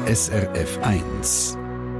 SRF 1.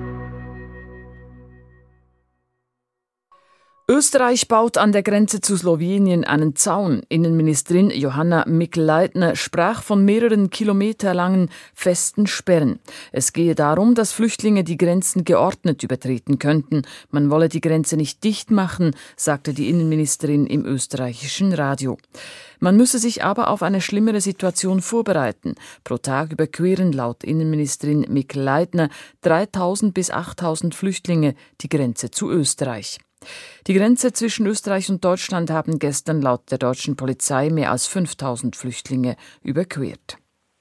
Österreich baut an der Grenze zu Slowenien einen Zaun. Innenministerin Johanna Mikl-Leitner sprach von mehreren kilometerlangen festen Sperren. Es gehe darum, dass Flüchtlinge die Grenzen geordnet übertreten könnten. Man wolle die Grenze nicht dicht machen, sagte die Innenministerin im österreichischen Radio. Man müsse sich aber auf eine schlimmere Situation vorbereiten. Pro Tag überqueren laut Innenministerin Mikl-Leitner 3.000 bis 8.000 Flüchtlinge die Grenze zu Österreich. Die Grenze zwischen Österreich und Deutschland haben gestern laut der deutschen Polizei mehr als 5.000 Flüchtlinge überquert.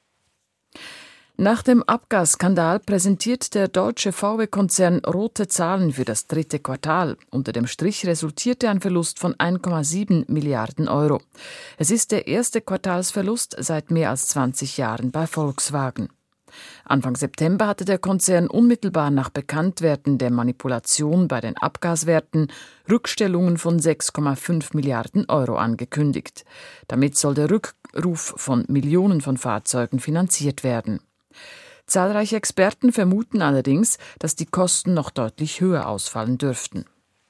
Nach dem Abgasskandal präsentiert der deutsche VW-Konzern rote Zahlen für das dritte Quartal. Unter dem Strich resultierte ein Verlust von 1,7 Milliarden Euro. Es ist der erste Quartalsverlust seit mehr als 20 Jahren bei Volkswagen. Anfang September hatte der Konzern unmittelbar nach Bekanntwerden der Manipulation bei den Abgaswerten Rückstellungen von 6,5 Milliarden Euro angekündigt. Damit soll der Rückruf von Millionen von Fahrzeugen finanziert werden. Zahlreiche Experten vermuten allerdings, dass die Kosten noch deutlich höher ausfallen dürften.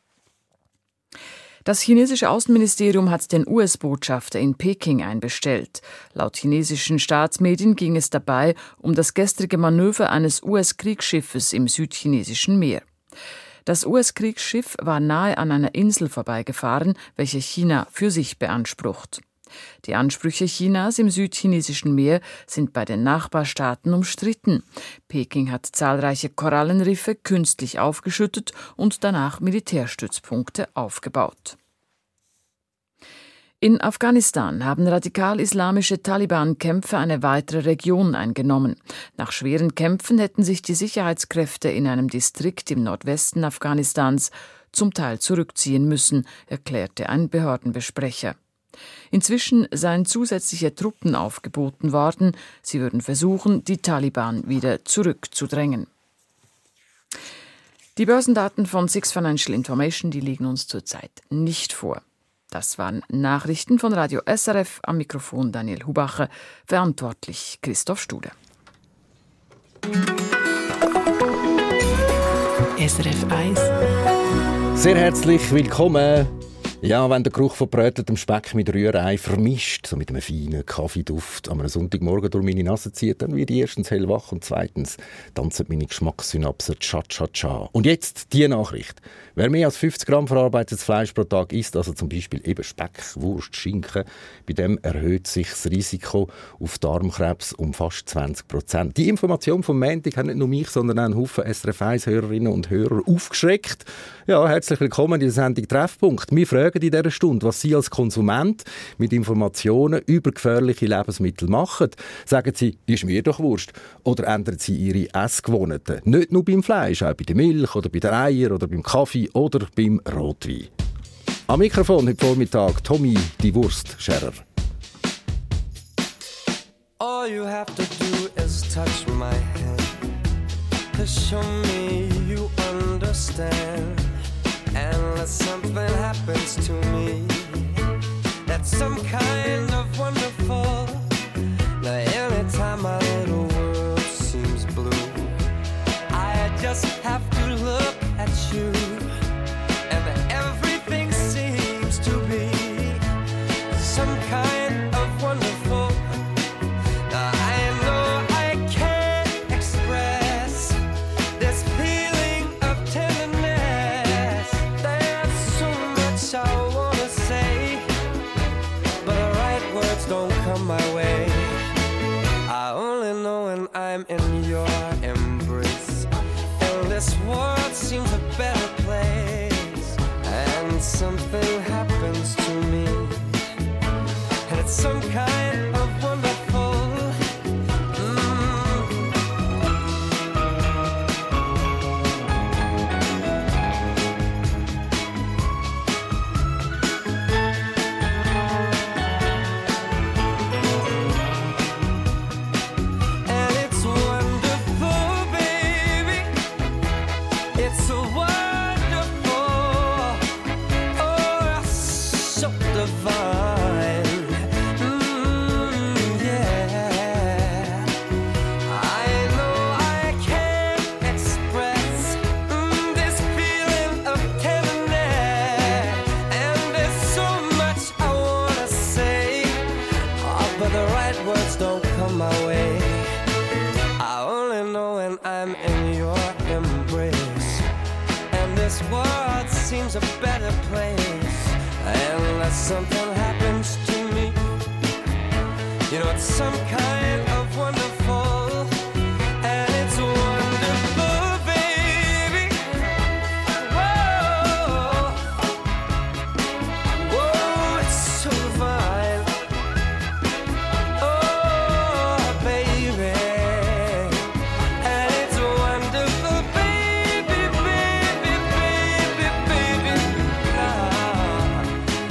Das chinesische Außenministerium hat den US-Botschafter in Peking einbestellt. Laut chinesischen Staatsmedien ging es dabei um das gestrige Manöver eines US-Kriegsschiffes im südchinesischen Meer. Das US-Kriegsschiff war nahe an einer Insel vorbeigefahren, welche China für sich beansprucht. Die Ansprüche Chinas im südchinesischen Meer sind bei den Nachbarstaaten umstritten. Peking hat zahlreiche Korallenriffe künstlich aufgeschüttet und danach Militärstützpunkte aufgebaut. In Afghanistan haben radikal-islamische Taliban-Kämpfer eine weitere Region eingenommen. Nach schweren Kämpfen hätten sich die Sicherheitskräfte in einem Distrikt im Nordwesten Afghanistans zum Teil zurückziehen müssen, erklärte ein Behördenbesprecher. Inzwischen seien zusätzliche Truppen aufgeboten worden. Sie würden versuchen, die Taliban wieder zurückzudrängen. Die Börsendaten von Six Financial Information, die liegen uns zurzeit nicht vor. Das waren Nachrichten von Radio SRF, am Mikrofon Daniel Hubacher, verantwortlich Christoph Studer. SRF 1. Sehr herzlich willkommen. Ja, wenn der Geruch von gebrötetem Speck mit Rührei vermischt, so mit einem feinen Kaffeeduft an einem Sonntagmorgen durch meine Nase zieht, dann werde ich erstens hellwach und zweitens tanzen meine Geschmackssynapsen Cha-Cha-Cha. Und jetzt die Nachricht. Wer mehr als 50 Gramm verarbeitetes Fleisch pro Tag isst, also zum Beispiel eben Speck, Wurst, Schinken, bei dem erhöht sich das Risiko auf Darmkrebs um fast 20%. Die Information vom Montag hat nicht nur mich, sondern auch einen Haufen SRF 1-Hörerinnen und Hörer aufgeschreckt. Ja, herzlich willkommen in der Sendung Treffpunkt. Wir fragen in dieser Stunde, was Sie als Konsument mit Informationen über gefährliche Lebensmittel machen. Sagen Sie, ist mir doch Wurst. Oder ändern Sie Ihre Essgewohnheiten. Nicht nur beim Fleisch, auch bei der Milch oder bei den Eiern oder beim Kaffee oder beim Rotwein. Am Mikrofon heute Vormittag Tommy, die Wurstscherer. All you have to do is touch my hand to show me you understand. Unless something happens to me, that's some kind of wonderful. Now anytime my little world seems blue, I just have to look at you, and everything seems to be some kind of wonderful. Now I know I can't express this feeling of tenderness. There's so much I wanna say, but the right words don't come my way. I only know when I'm in your embrace, and this world seems a better place. And something happens to me, and it's some kind of wonderful. And it's wonderful, baby. It's so wonderful. Oh, so divine. when I'm in your embrace. And this world seems a better place unless something happens to me. You know, it's some kind of wonderful, and it's wonderful, baby. Whoa, whoa, it's so fine. Oh, baby, and it's wonderful, baby, baby, baby, baby. Now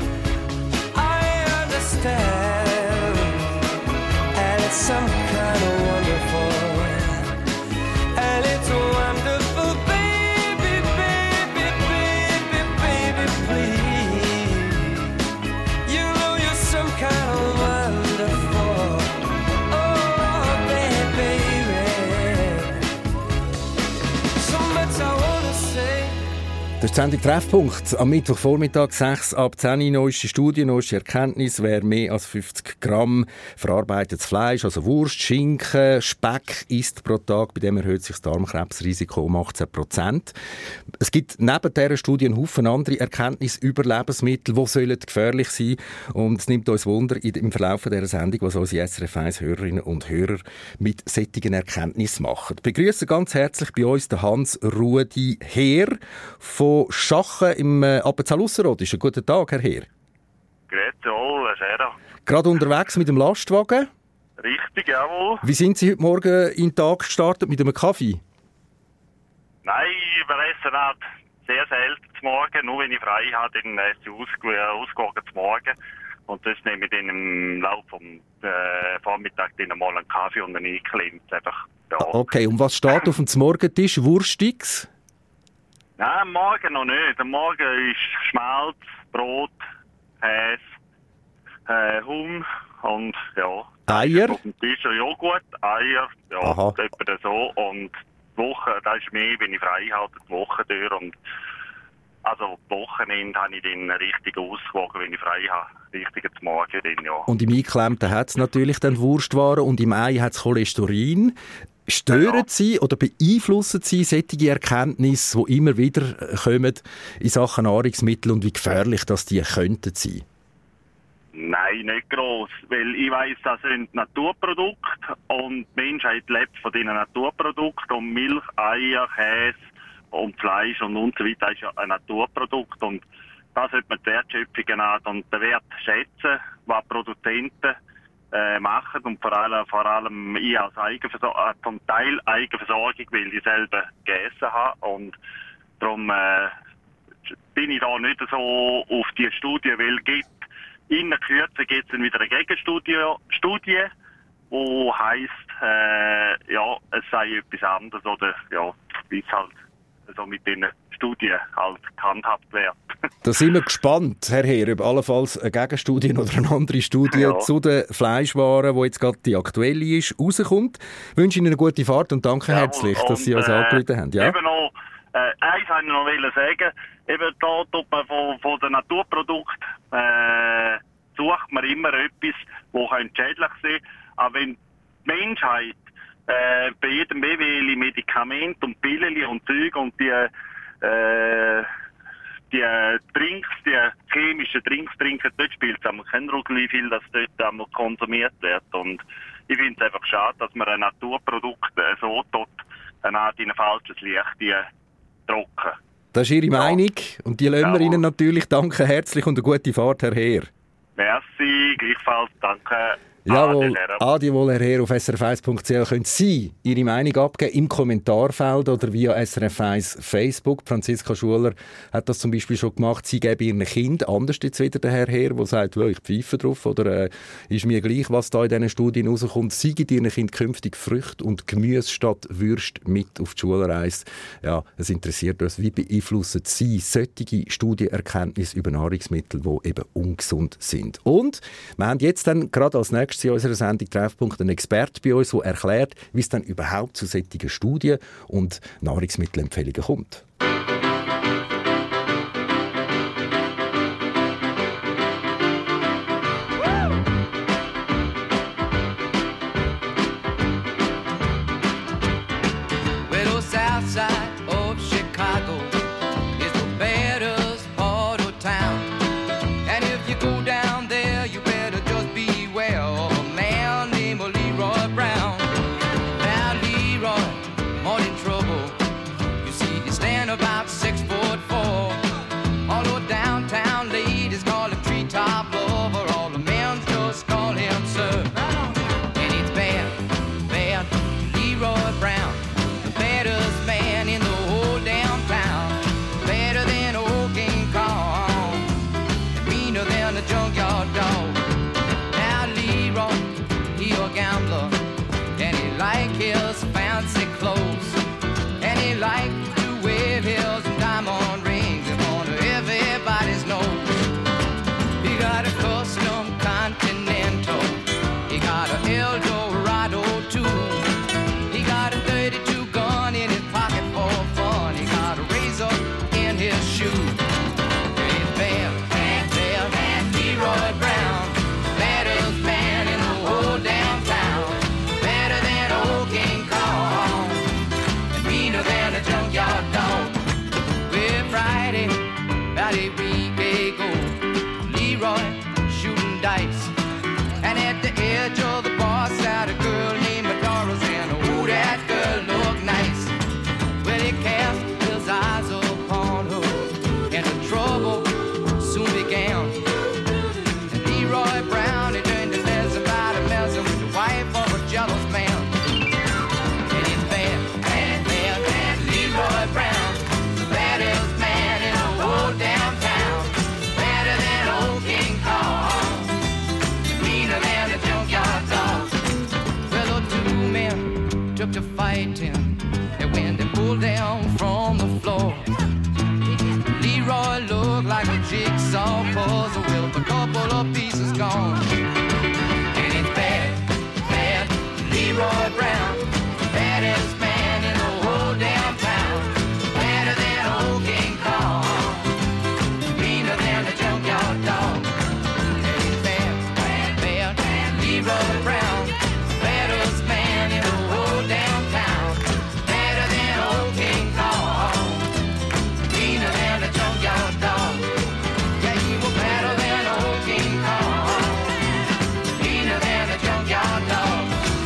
I understand, and it's some kind of wonderful, and it's wonderful, baby, baby, baby, baby, please. You know you're some kind of wonderful, oh, baby. So much I wanna say. Das ist die Sendung Treffpunkt. Am Mittwochvormittag 6 ab 10 Uhr. Neueste Studie, neueste Erkenntnis. Wer mehr als 50 Gramm verarbeitetes Fleisch, also Wurst, Schinken, Speck isst pro Tag, bei dem erhöht sich das Darmkrebsrisiko um 18%. Es gibt neben dieser Studie einen Haufen andere Erkenntnisse über Lebensmittel, die gefährlich sein sollen. Und es nimmt uns Wunder im Verlauf dieser Sendung, was unsere SRF 1 Hörerinnen und Hörer mit solchen Erkenntnissen machen. Ich begrüße ganz herzlich bei uns den Hans-Rudi Heer von Schachen im Appenzell-Ausserrhodischen. Guten Tag, Herr Heer. Grüezi wohl, Herr Scherer. Gerade unterwegs mit dem Lastwagen. Richtig, jawohl. Wie sind Sie heute Morgen in den Tag gestartet? Mit einem Kaffee? Nein, wir essen halt sehr selten zum Morgen. Nur wenn ich frei habe, dann esse ich ausgewogen zum Morgen. Und das nehme ich dann im Laufe vom Vormittag dann mal einen Kaffee und einen Einklemmt. Einfach, ja. Okay, und was steht auf dem Morgentisch? Wurstiges? Nein, am Morgen noch nicht. Am Morgen ist Schmalz, Brot, Käse, Huhn und ja. Eier? Auf dem Tisch Joghurt, Eier, ja, Aha. etwa so. Und die Woche, das ist mehr, wenn ich frei halte, die Woche durch. Und also die Wochenende habe ich dann richtig ausgewogen, wenn ich frei habe. Richtig zum Morgen dann, ja. Und im Eingeklemmten hat es natürlich dann Wurstwaren und im Ei hat es Cholesterin. Stören Sie oder beeinflussen Sie solche Erkenntnisse, die immer wieder kommen in Sachen Nahrungsmittel und wie gefährlich das die könnten sein? Nein, nicht gross. Weil ich weiss, das sind Naturprodukte und die Menschheit lebt von diesen Naturprodukten. Und Milch, Eier, Käse und Fleisch und so weiter ist ja ein Naturprodukt. Und da sollte man die Wertschöpfung und den Wert schätzen, was Produzenten machen und vor allem ich als zum Teil Eigenversorgung, weil ich selber gegessen habe und darum bin ich da nicht so auf die Studie, weil in Kürze gibt es dann wieder eine Gegenstudie, die heisst, ja, es sei etwas anderes oder ja, wie es halt so mit den Studien halt gehandhabt wird. Da sind wir gespannt, Herr Heer, ob allenfalls eine Gegenstudie oder eine andere Studie zu den Fleischwaren, die jetzt gerade die aktuelle ist, rauskommt. Ich wünsche Ihnen eine gute Fahrt und danke herzlich, dass Sie uns angerufen haben. Ja? Eben noch, eins wollte ich noch sagen, eben da tut man von den Naturprodukten sucht man immer etwas, das schädlich sein könnte. Aber wenn die Menschheit bei jedem BWL Medikament und Pillen und Zeug und die Drinks, die chemischen Drinks trinken, dort spielt es einmal keine Rolle, wie viel das dort einmal konsumiert wird. Und ich finde es einfach schade, dass man ein Naturprodukt so tut, in ein falsches Licht trocken. Das ist Ihre Meinung und die lassen wir Ihnen natürlich. Danke herzlich und eine gute Fahrt, Herr Heer. Merci, gleichfalls, danke. Jawohl, adiwohl, Herr Heer, auf srf1.ch können Sie Ihre Meinung abgeben im Kommentarfeld oder via SRF1 Facebook. Franziska Schuler hat das zum Beispiel schon gemacht. Sie geben Ihren Kind, anders jetzt wieder der Herr Heer, der sagt, ich pfeife drauf oder ist mir gleich, was da in diesen Studien rauskommt. Sie geben Ihren Kind künftig Früchte und Gemüse statt Würste mit auf die Schulreise. Ja, es interessiert uns, wie beeinflussen Sie solche Studienerkenntnisse über Nahrungsmittel, die eben ungesund sind. Und wir haben jetzt dann gerade als nächstes in unserer Sendung Treffpunkt einen Experte bei uns, der erklärt, wie es dann überhaupt zu solchen Studien und Nahrungsmittelempfehlungen kommt. like to wear heels and diamond rings up on everybody's nose. He got a custom Continental. He got a Eldorado too. He got a 32 gun in his pocket for fun. He got a razor in his shoe. It's Bam, Bam, Bam, Bam, Leroy Brown. Baddest man in the whole downtown. Better than old King Kong. And meaner than a junkyard dog. Well, Friday, about a week ago, Leroy shooting dice. And at the edge of the bar sat a girl named Doris, and oh, that girl looked nice. Well, he cast his eyes upon her, and the trouble soon began. And Leroy Brown, he turned to mess about a mess with the wife of a jealous man. And he's bad, bad, bad, bad, Leroy Brown, the baddest man in the whole downtown. Better than old King Kong. Meaner than a junkyard dog. Well, the two men took to fighting, and when they pulled down from the floor, Leroy looked like a jigsaw puzzle with a couple of pieces gone. And it's bad, bad, Leroy Brown, baddest man in the whole downtown. Better than old King Kong, meaner than a junkyard dog. Leroy Brown, baddest man in the whole downtown. Better than old King Kong, meaner than a junkyard dog. Yeah, he was better than old King Kong, meaner than a junkyard dog.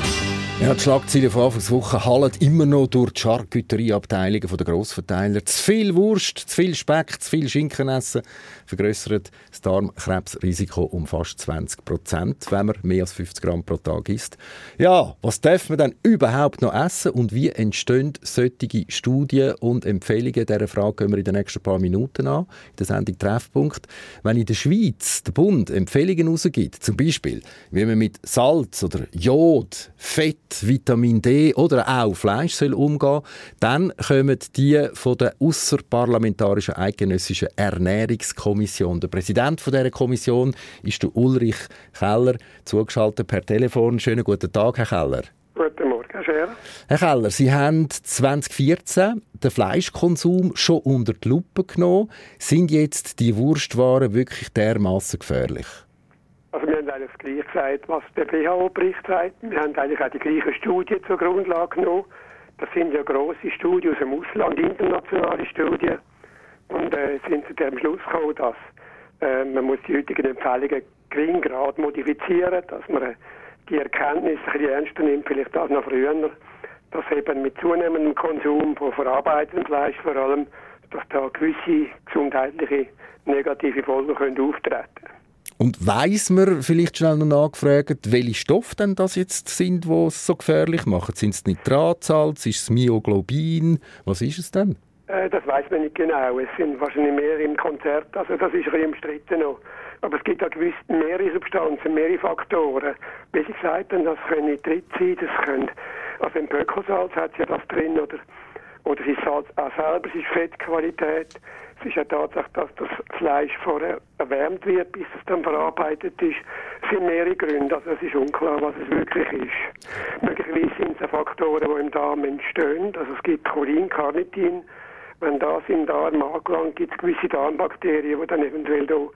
Ja, die Schlagzeilen von Anfangswoche hallen immer noch durch die Charcuterieabteilungen der Grossverteiler. Zu viel Wurst, zu viel Speck, zu viel Schinken essen vergrössert das Darmkrebsrisiko um fast 20%, wenn man mehr als 50 Gramm pro Tag isst. Ja, was darf man dann überhaupt noch essen und wie entstehen solche Studien und Empfehlungen? Dieser Frage gehen wir in den nächsten paar Minuten an, in der Sendung Treffpunkt. Wenn in der Schweiz der Bund Empfehlungen herausgibt, zum Beispiel, wie man mit Salz oder Jod, Fett, Vitamin D oder auch Fleisch soll umgehen, dann kommen die von der Ausserparlamentarischen Eidgenössischen Ernährungskommission. Der Präsident von dieser Kommission ist der Ulrich Keller, zugeschaltet per Telefon. Schönen guten Tag, Herr Keller. Guten Morgen, Herr Scherer. Herr Keller, Sie haben 2014 den Fleischkonsum schon unter die Lupe genommen. Sind jetzt die Wurstwaren wirklich dermassen gefährlich? Also wir haben eigentlich das Gleiche gesagt, was der WHO-Bericht sagt. Wir haben eigentlich auch die gleichen Studien zur Grundlage genommen. Das sind ja grosse Studien aus dem Ausland, internationale Studien. Und sind zu dem Schluss gekommen, dass man muss die heutigen Empfehlungen gering grad modifizieren, dass man die Erkenntnisse ein bisschen ernster nimmt, vielleicht auch noch früher, dass eben mit zunehmendem Konsum von verarbeitetem Fleisch vor allem, dass da gewisse gesundheitliche negative Folgen können auftreten können. Und weiss man, vielleicht schnell noch nachgefragt, welche Stoffe denn das jetzt sind, die es so gefährlich machen? Sind es Nitratsalz, ist es Myoglobin? Was ist es denn? Das weiss man nicht genau. Es sind wahrscheinlich mehr im Konzert. Also das ist ein bisschen umstritten noch. Aber es gibt auch gewisse mehrere Substanzen, mehrere Faktoren. Wie Sie gesagt haben, das können Nitrit sein, das können, also im Böckelsalz hat es ja das drin, oder es ist Salz auch selber, es ist Fettqualität. Es ist ja Tatsache, dass das Fleisch vorher erwärmt wird, bis es dann verarbeitet ist. Es sind mehrere Gründe, also es ist unklar, was es wirklich ist. Möglicherweise sind es Faktoren, die im Darm entstehen. Also es gibt Cholin, Carnitin. Wenn das im Darm angelangt, gibt es gewisse Darmbakterien, die dann eventuell da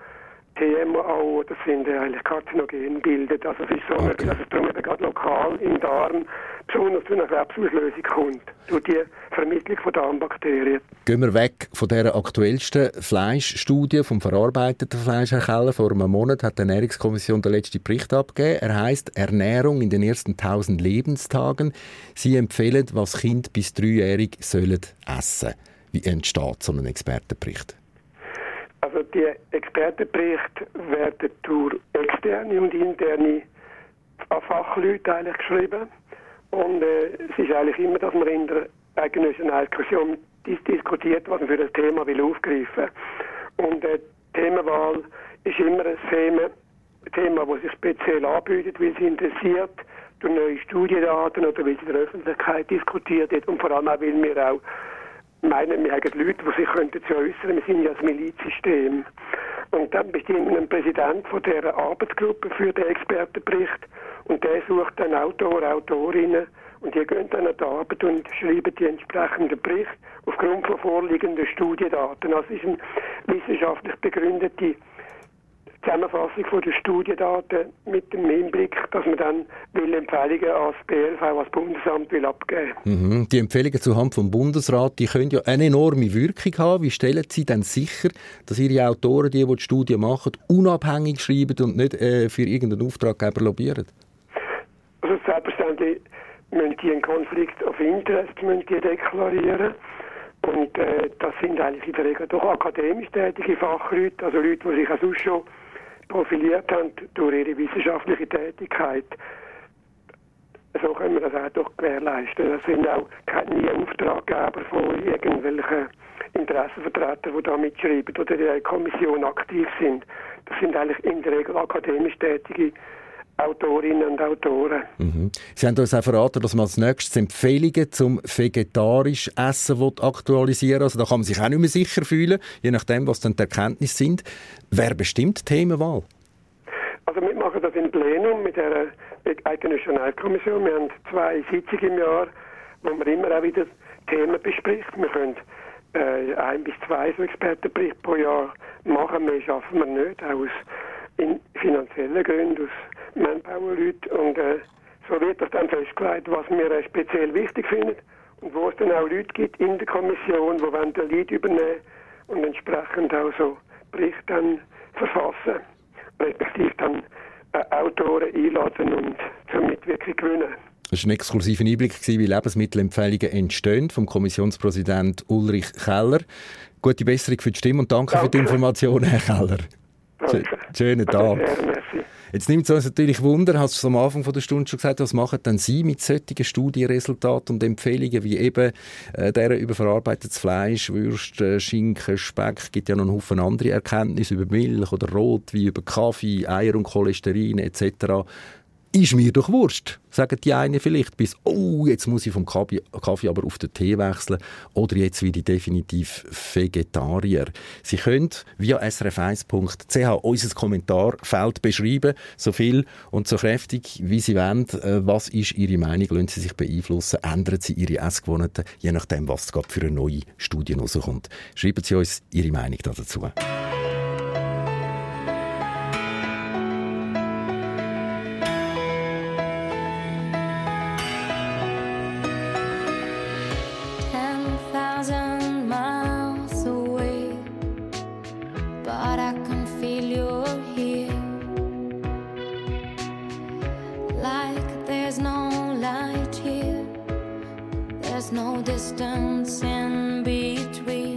TMAO, das sind eigentlich Karzinogen bildet. Also es ist so, okay, dass es darum eben gerade lokal im Darm besonders zu einer Krebsauslösung kommt, durch die Vermittlung von Darmbakterien. Gehen wir weg von dieser aktuellsten Fleischstudie vom verarbeiteten Fleisch, Herr Keller. Vor einem Monat hat die Ernährungskommission den letzten Bericht abgegeben. Er heisst «Ernährung in den ersten 1000 Lebenstagen». Sie empfehlen, was Kinder bis 3-jährig sollen essen. Wie entsteht so ein Expertenbericht? Also die Expertenberichte werden durch externe und interne Fachleute eigentlich geschrieben. Und es ist eigentlich immer, dass man in der eidgenössischen Kommission diskutiert, was man für das Thema will aufgreifen. Und die Themenwahl ist immer ein Thema, das sich speziell anbietet, weil es interessiert, durch neue Studiendaten oder weil es in der Öffentlichkeit diskutiert wird und vor allem auch, weil wir auch meinen, wir haben Leute, die sich könnten zu äußern. Wir sind ja das Milizsystem. Und dann bestimmt ein Präsident von dieser Arbeitsgruppe für den Expertenbericht und der sucht dann Autorinnen und die gehen dann an die Arbeit und schreiben die entsprechenden Berichte aufgrund von vorliegenden Studiendaten. Also es ist eine wissenschaftlich begründete Zusammenfassung von den Studiendaten mit dem Hinblick, dass man dann Empfehlungen als BLV, als Bundesamt abgeben will. Die Empfehlungen zuhanden vom Bundesrat, die können ja eine enorme Wirkung haben. Wie stellen Sie denn sicher, dass Ihre Autoren, die die Studie machen, unabhängig schreiben und nicht für irgendeinen Auftraggeber lobbyieren? Also selbstverständlich müssen die einen Konflikt of Interest deklarieren. Und das sind eigentlich in der Regel doch akademisch tätige Fachleute, also Leute, die sich auch sonst schon profiliert haben durch ihre wissenschaftliche Tätigkeit. So können wir das auch doch gewährleisten. Das sind auch nie Auftraggeber von irgendwelchen Interessenvertretern, die da mitschreiben oder in der Kommission aktiv sind. Das sind eigentlich in der Regel akademisch tätige Autorinnen und Autoren. Sie haben uns auch verraten, dass man als nächstes Empfehlungen zum vegetarisch Essen aktualisieren will. Also da kann man sich auch nicht mehr sicher fühlen, je nachdem, was dann die Erkenntnisse sind. Wer bestimmt die Themenwahl? Also wir machen das im Plenum mit der Eidgenössischen Kommission. Wir haben 2 Sitzungen im Jahr, wo man immer auch wieder Themen bespricht. Wir können 1 bis 2 so Expertenberichte pro Jahr machen. Mehr schaffen wir nicht, auch aus finanziellen Gründen, aus Manpower-Leuten. Und so wird das dann festgelegt, was wir speziell wichtig finden und wo es dann auch Leute gibt in der Kommission, die den Lead übernehmen und entsprechend auch so Berichte dann verfassen, respektive dann Autoren einladen und zur Mitwirkung gewinnen. Das war ein exklusiver Einblick, wie Lebensmittelempfehlungen entstehen, vom Kommissionspräsident Ulrich Keller. Gute Besserung für die Stimme und danke für die Informationen, Herr Keller. Schönen Tag. Jetzt nimmt es uns natürlich Wunder, hast du am Anfang der Stunde schon gesagt, was machen denn Sie mit solchen Studienresultaten und Empfehlungen, wie eben deren über verarbeitetes Fleisch, Würste, Schinken, Speck, gibt ja noch einen Haufen andere Erkenntnisse über Milch oder Rotwein, über Kaffee, Eier und Cholesterin etc. Ist mir doch Wurst, sagen die einen vielleicht, bis jetzt muss ich vom Kaffee aber auf den Tee wechseln oder jetzt werde ich definitiv Vegetarier. Sie können via srf1.ch unser Kommentarfeld beschreiben, so viel und so kräftig, wie Sie wollen. Was ist Ihre Meinung? Lassen Sie sich beeinflussen? Ändern Sie Ihre Essgewohnheiten, je nachdem, was gerade für eine neue Studie rauskommt. Schreiben Sie uns Ihre Meinung dazu. No distance in between.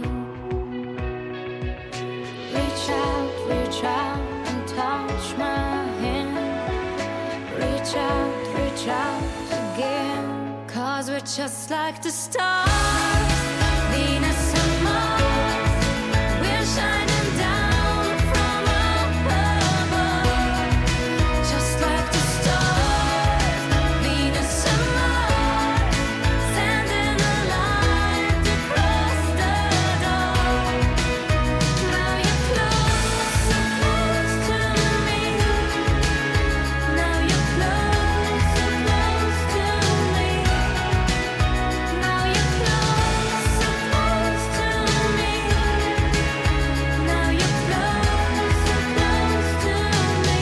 Reach out and touch my hand. Reach out again. 'Cause we're just like the stars, Venus and Mars. We're shining down from above, just like the stars, Venus and Mars. Sending a light across the dawn. Now you're close, so close to me. Now you're close, so close to me. Now you're close, so close to me. Now you're close, so close to me.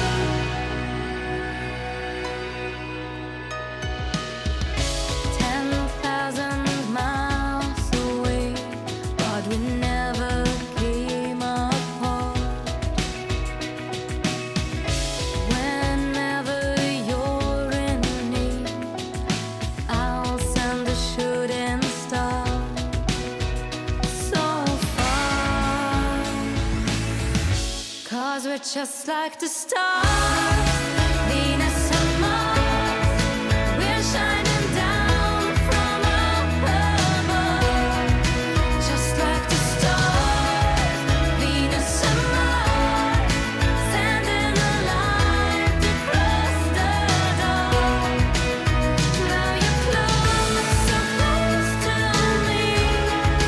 10,000 miles away, but we never came apart. Whenever you're in need, I'll send a shooting star so far. 'Cause we're just like the stars, Venus and Mars. We're shining down from above, just like the stars, Venus and Mars. Sending a light across the dawn. Now you're close, so close to me.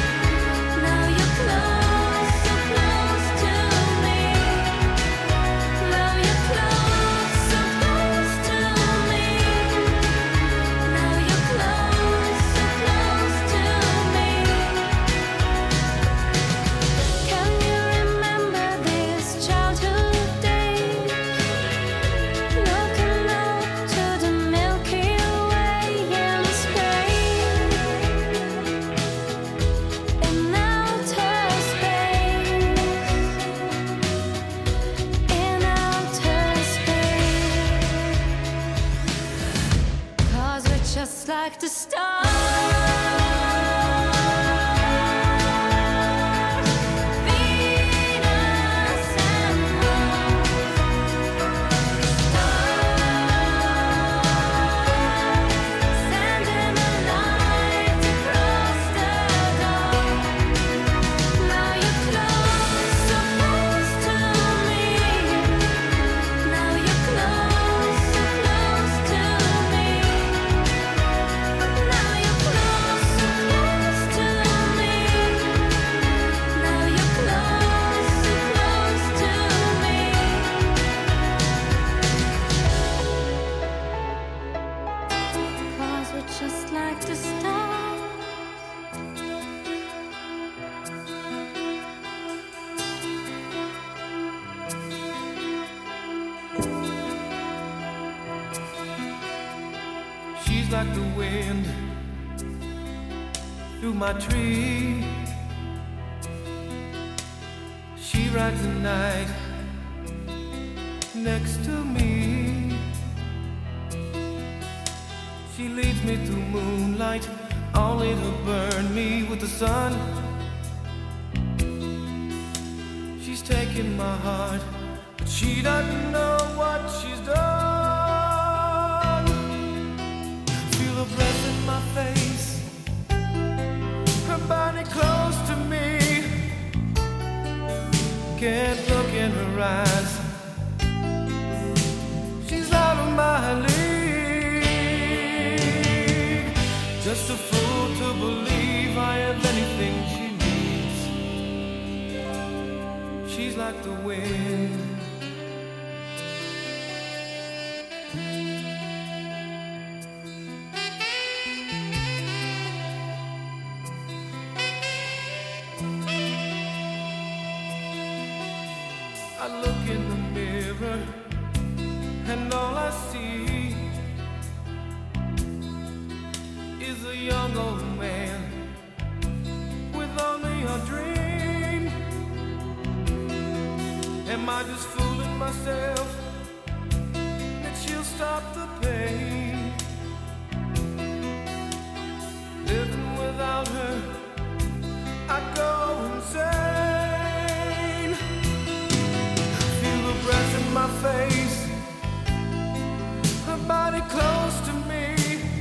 Like the wind through my tree, she rides the night next to me. She leads me through moonlight, only to burn me with the sun. She's taken my heart, but she doesn't know what she's done. Her breath in my face, her body close to me. Can't look in her eyes, she's out of my league. Just a fool to believe I have anything she needs. She's like the wind. I look in the mirror and all I see is a young old man with only a dream. Am I just fooling myself that she'll stop the pain? Living without her, I go insane. Breath in my face, her body close to me.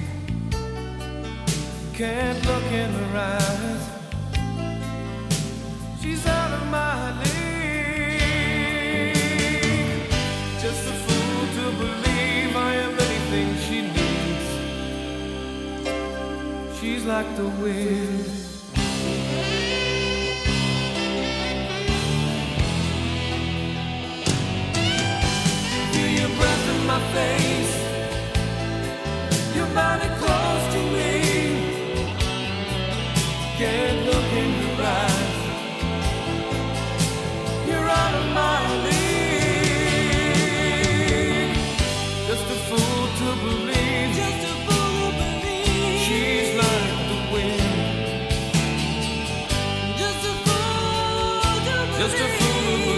Can't look in her eyes, she's out of my league. Just a fool to believe I am anything she needs. She's like the wind. My face, your body close to me. Can't look in your eyes, you're out of my league. Just a fool to believe, just a fool to believe. She's like the wind. Just a fool to believe. Just a fool to believe.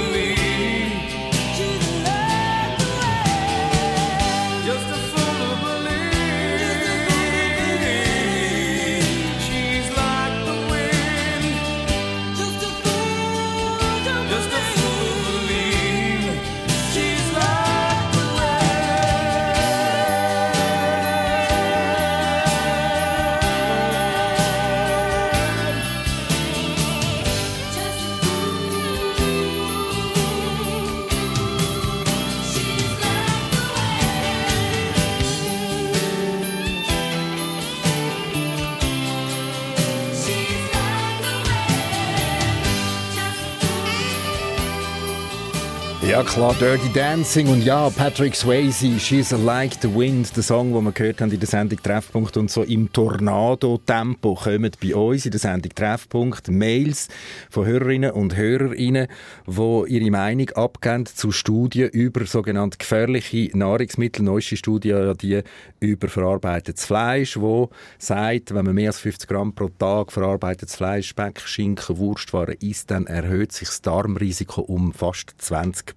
Ja klar, Dirty Dancing und ja, Patrick Swayze, She's Like the Wind, der Song, den wir gehört haben in der Sendung Treffpunkt, und so im Tornado-Tempo kommen bei uns in der Sendung Treffpunkt Mails von Hörerinnen und Hörern, die ihre Meinung abgeben zu Studien über sogenannte gefährliche Nahrungsmittel. Neueste Studie, ja, die über verarbeitetes Fleisch, die sagt, wenn man mehr als 50 Gramm pro Tag verarbeitetes Fleisch, Speck, Schinken, Wurstwaren isst, dann erhöht sich das Darmrisiko um fast 20%.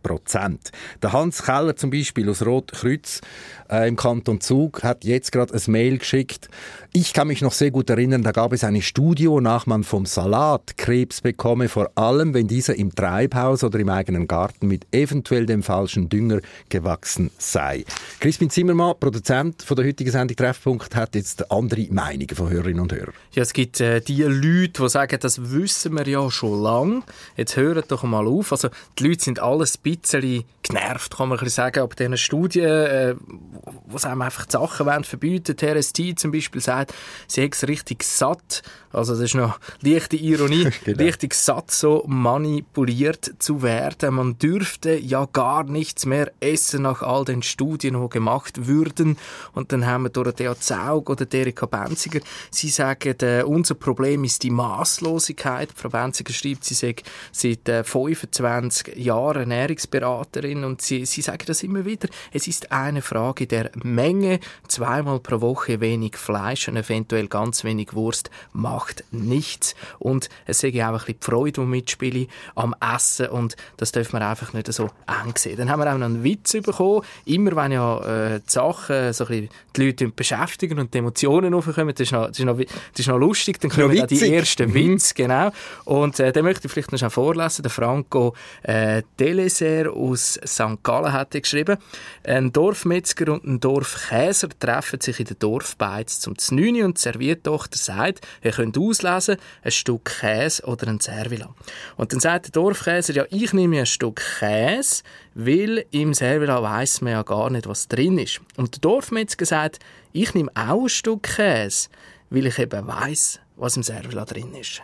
100%. Der Hans Keller zum Beispiel aus Rotkreuz im Kanton Zug hat jetzt gerade ein Mail geschickt. Ich kann mich noch sehr gut erinnern, da gab es eine Studie, wonach man vom Salat Krebs bekomme, vor allem wenn dieser im Treibhaus oder im eigenen Garten mit eventuell dem falschen Dünger gewachsen sei. Crispin Zimmermann, Produzent von der heutigen Sendung Treffpunkt, hat jetzt andere Meinungen von Hörerinnen und Hörern. Ja, es gibt die Leute, die sagen, das wissen wir ja schon lange. Jetzt hört doch mal auf. Also, die Leute sind alles ein bisschen genervt, kann man ein bisschen sagen, ab diesen Studien, wo sie einem einfach die Sachen verbieten. TRST zum Beispiel sagt, sie hat es richtig satt. Also das ist noch leichte Ironie, genau. Richtig satt, so manipuliert zu werden. Man dürfte ja gar nichts mehr essen nach all den Studien, die gemacht würden. Und dann haben wir Dorothea Zaug oder Erika Benziger. Sie sagen, unser Problem ist die Masslosigkeit. Frau Benziger schreibt, sie sei seit 25 Jahren Ernährungsberaterin und sie sagen das immer wieder. Es ist eine Frage der Menge. 2-mal pro Woche wenig Fleisch und eventuell ganz wenig Wurst macht nichts. Und es sehe ich auch ein bisschen die Freude, die mitspiele am Essen und das dürfen wir einfach nicht so eng sehen. Dann haben wir auch noch einen Witz bekommen. Immer wenn ja die Sachen so ein bisschen die Leute beschäftigen und die Emotionen aufkommen, das ist noch lustig, dann kommen auch die ersten Witze, genau. Und den möchte ich vielleicht noch vorlesen. Der Franco Deleser aus St. Gallen hat geschrieben, ein Dorfmetzger und ein Dorfkäser treffen sich in der Dorfbeiz zum Znüni und die Serviertochter sagt, ihr könnt auslesen, ein Stück Käse oder ein Servila. Und dann sagt der Dorfkäser, ja, ich nehme ein Stück Käse, weil im Servila weiss man ja gar nicht, was drin ist. Und der Dorfmetzger sagt, ich nehme auch ein Stück Käse, weil ich eben weiss, was im Servila drin ist.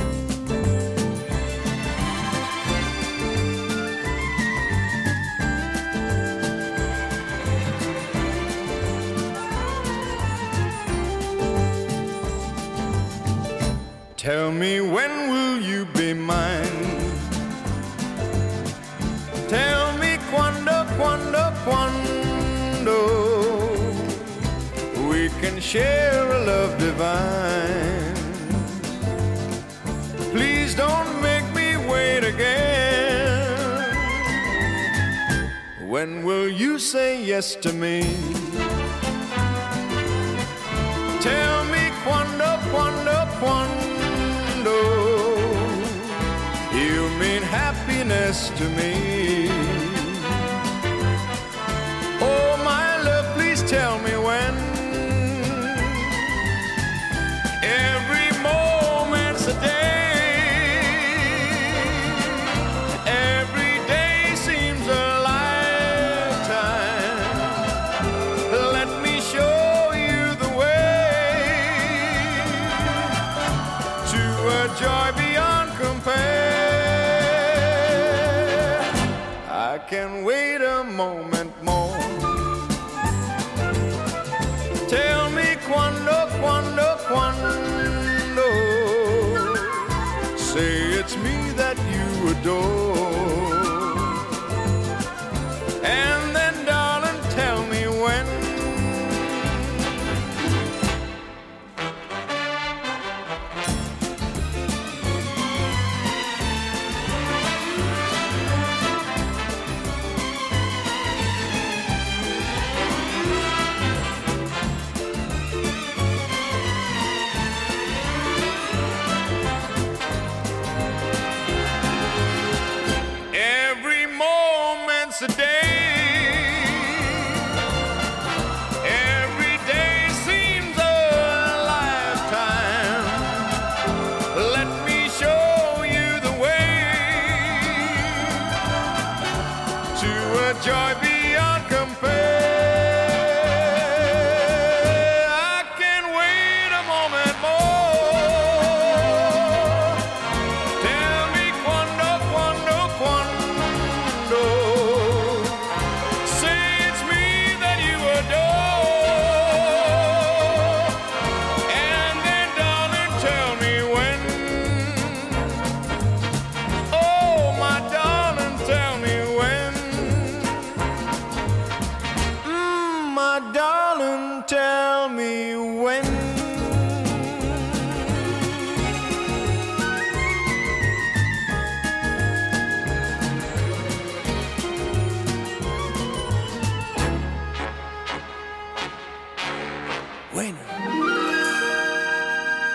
Tell me, when will you be mine? Tell me, quando, quando, quando we can share a love divine. Please don't make me wait again. When will you say yes to me? Tell me, quando, quando, quando you mean happiness to me. Oh, my love, please tell me when. Every moment's a day. Every day seems a lifetime. Let me show you the way to a joy beyond compare. I can wait a moment more. Tell me quando, quando, quando. Say it's me that you adore. And then, darling, tell me when.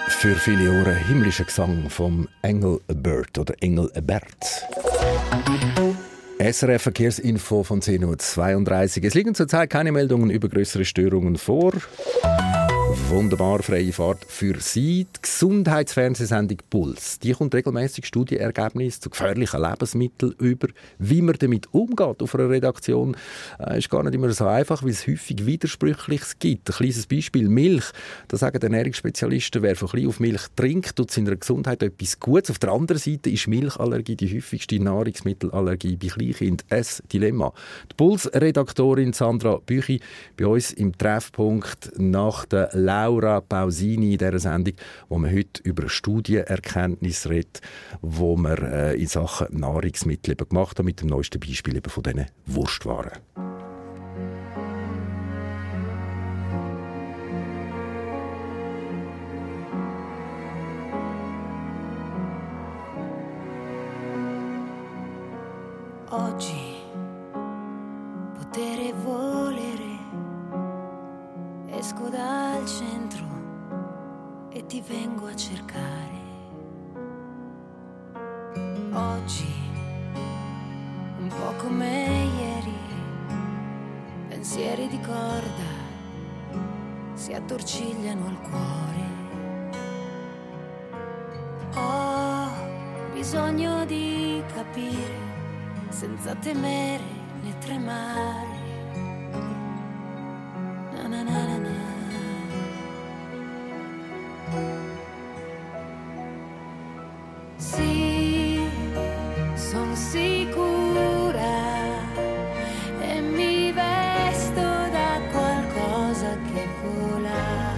Für viele Ohren himmlischer Gesang vom Engelbert oder Engelbert. SRF Verkehrsinfo von 10.32 Uhr. Es liegen zurzeit keine Meldungen über größere Störungen vor. Wunderbar, freie Fahrt für Sie. Die Gesundheitsfernsehsendung Puls. Die kommt regelmäßig Studienergebnisse zu gefährlichen Lebensmitteln über. Wie man damit umgeht auf einer Redaktion, ist gar nicht immer so einfach, weil es häufig Widersprüchliches gibt. Ein kleines Beispiel: Milch. Da sagen die Ernährungsspezialisten, wer von klein auf Milch trinkt, tut seiner Gesundheit etwas Gutes. Auf der anderen Seite ist Milchallergie die häufigste Nahrungsmittelallergie bei Kleinkindern. Ein Dilemma. Die Puls-Redaktorin Sandra Büchi bei uns im Treffpunkt nach der Laura Pausini in dieser Sendung, wo man heute über Studienerkenntnisse redet, wo man in Sachen Nahrungsmittel eben gemacht hat, mit dem neuesten Beispiel eben von diesen Wurstwaren. Oggi potere volere, esco dal centro e ti vengo a cercare. Oggi, un po' come ieri, pensieri di corda si attorcigliano al cuore. Ho bisogno di capire senza temere né tremare. Na na na na na. Sì, son sicura e mi vesto da qualcosa che vola.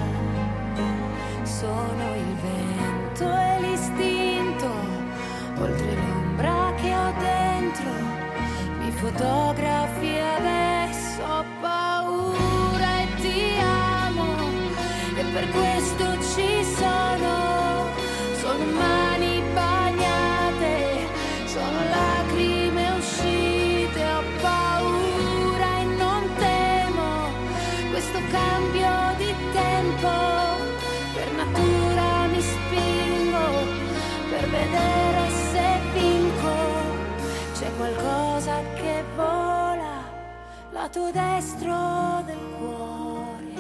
Sono il vento e l'istinto, oltre l'ombra che ho dentro. Mi fotografi adesso, ho paura e ti amo, e per questo ci sono. Sono mani bagnate, sono lacrime uscite, ho paura e non temo questo cambio di tempo. Per natura mi spingo per vedere se vinco. C'è qualcosa che vola lato destro del cuore.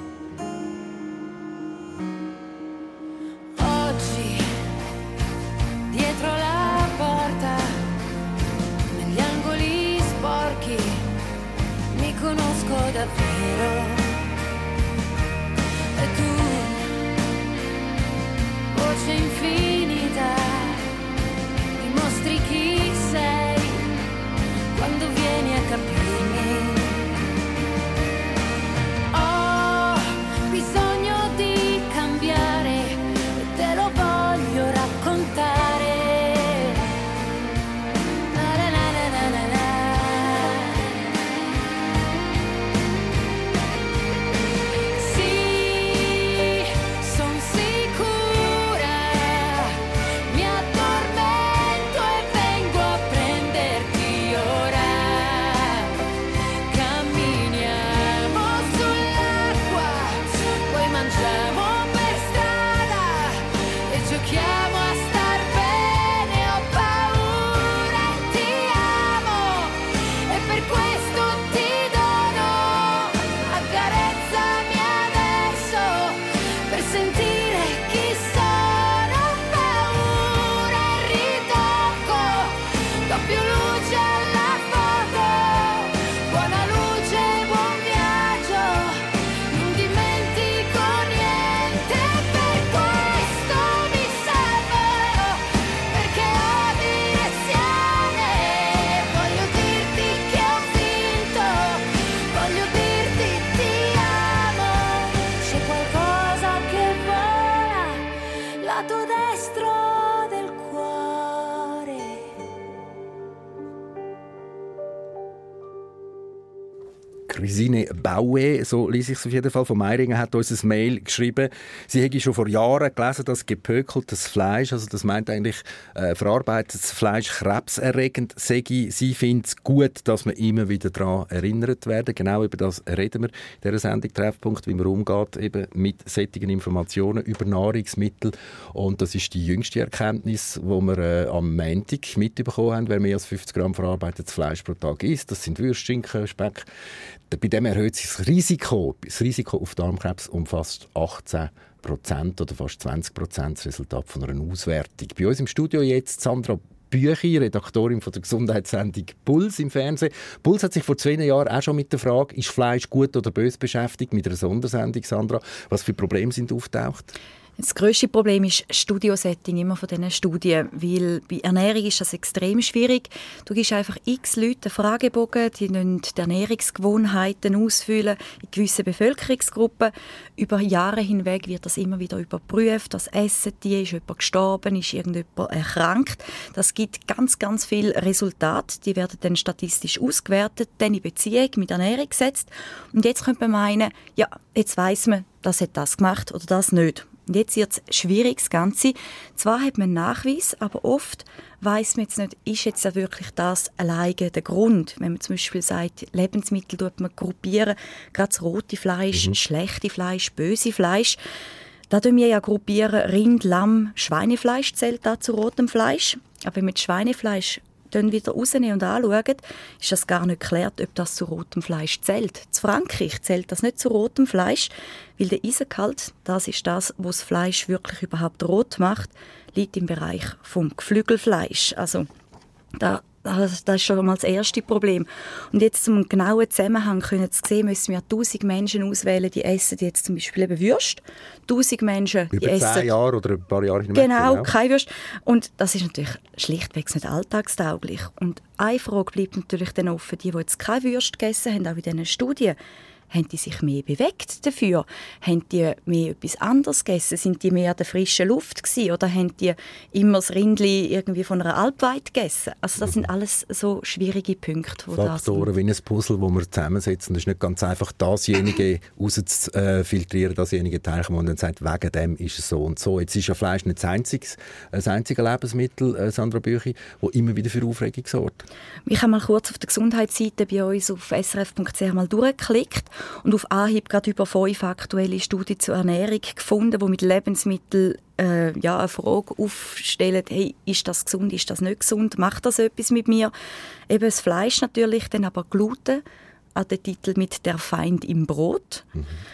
Oggi dietro la porta, negli angoli sporchi, mi conosco davvero. E tu, voce infinita, dimostri chi sei quando vieni a capirmi. Ho bisogno di cambiare e te lo voglio raccontare. Na na na na na na na. Sì, son sicura Chrisine Baue, so lese ich es auf jeden Fall, von Meiringen, hat uns ein Mail geschrieben. Sie hätte schon vor Jahren gelesen, dass gepökeltes Fleisch, also das meint eigentlich verarbeitetes Fleisch, krebserregend sei. Sie findet es gut, dass wir immer wieder daran erinnert werden. Genau über das reden wir in dieser Sendung Treffpunkt, wie man umgeht eben mit solchen Informationen über Nahrungsmittel. Und das ist die jüngste Erkenntnis, die wir am Montag mitbekommen haben, wer mehr als 50 Gramm verarbeitetes Fleisch pro Tag isst. Das sind Würstchen, Speck. Bei dem erhöht sich das Risiko. Das Risiko auf Darmkrebs um fast 18% oder fast 20%, das Resultat von einer Auswertung. Bei uns im Studio jetzt Sandra Büchi, Redaktorin von der Gesundheitssendung «Puls» im Fernsehen. «Puls» hat sich vor 2 Jahren auch schon mit der Frage, ist Fleisch gut oder böse beschäftigt, mit einer Sondersendung, Sandra. Was für Probleme sind auftaucht? Das grösste Problem ist das Studiosetting immer von diesen Studien, weil bei Ernährung ist das extrem schwierig. Du gibst einfach x Leute einen Fragebogen, die die Ernährungsgewohnheiten ausfüllen in gewissen Bevölkerungsgruppen. Über Jahre hinweg wird das immer wieder überprüft. Das essen die, ist jemand gestorben, ist irgendjemand erkrankt. Das gibt ganz, ganz viele Resultate. Die werden dann statistisch ausgewertet, dann in Beziehung mit Ernährung gesetzt. Und jetzt könnte man meinen, ja, jetzt weiss man, das hat das gemacht oder das nicht. Und jetzt wird es schwierig, das Ganze. Zwar hat man einen Nachweis, aber oft weiss man jetzt nicht, ist jetzt ja wirklich das alleine der Grund. Wenn man zum Beispiel sagt, Lebensmittel tut man gruppieren, gerade das rote Fleisch, schlechte Fleisch, böse Fleisch. Da tun wir ja gruppieren, Rind, Lamm, Schweinefleisch zählt da zu rotem Fleisch. Aber wenn man das Schweinefleisch dann wieder rausnehmen und anschauen, ist das gar nicht geklärt, ob das zu rotem Fleisch zählt. In Frankreich zählt das nicht zu rotem Fleisch, weil der Eisengehalt, das ist das, was das Fleisch wirklich überhaupt rot macht, liegt im Bereich vom Geflügelfleisch. Also das ist schon mal das erste Problem. Und jetzt zum genauen Zusammenhang können Sie sehen, müssen wir 1000 Menschen auswählen, die essen jetzt zum Beispiel eben Würste. 1000 Menschen, die über 10 Jahre oder ein paar Jahre hinweg. Genau, keine Würste. Und das ist natürlich schlichtweg nicht alltagstauglich. Und eine Frage bleibt natürlich dann offen, die jetzt keine Würste gegessen haben, auch in diesen Studien. Haben die sich mehr bewegt dafür? Haben die mehr etwas anderes gegessen? Sind die mehr an der frischen Luft gewesen? Oder haben die immer das Rindli irgendwie von einer Alpweide gegessen? Also das sind alles so schwierige Punkte. Faktoren wie ein Puzzle, das wir zusammensetzen. Es ist nicht ganz einfach, dasjenige rauszufiltrieren, dasjenige Teil, wo man dann sagt, wegen dem ist es so und so. Jetzt ist ja Fleisch nicht das einzige Lebensmittel, Sandra Büchi, das immer wieder für Aufregung sorgt. Ich habe mal kurz auf der Gesundheitsseite bei uns auf srf.ch mal durchgeklickt und auf Anhieb gerade über 5 aktuelle Studien zur Ernährung gefunden, die mit Lebensmitteln eine Frage aufstellen, hey, ist das gesund, ist das nicht gesund, macht das etwas mit mir? Eben das Fleisch natürlich, dann aber Gluten, auch der Titel mit «Der Feind im Brot»,